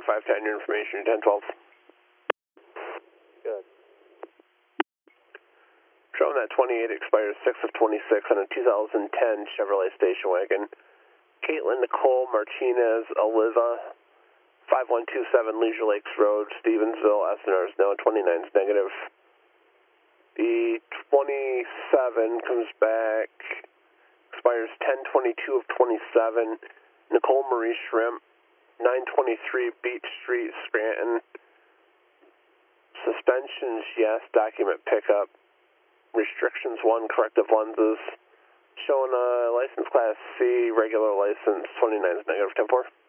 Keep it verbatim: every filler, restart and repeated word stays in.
five ten, your information, ten twelve. Good. Showing that twenty-eight expires six of twenty-six on a two thousand ten Chevrolet station wagon. Caitlin Nicole Martinez Oliva, five one two seven Leisure Lakes Road, Stevensville, S N R is no, twenty-nine is negative. The twenty-seven comes back, expires ten twenty-two of twenty-seven. Nicole Marie Shrimp, nine twenty-three Beach Street, Scranton. Suspensions, yes. Document pickup. Restrictions, one. Corrective lenses. Showing a license class C, regular license, twenty-nine is negative, ten four.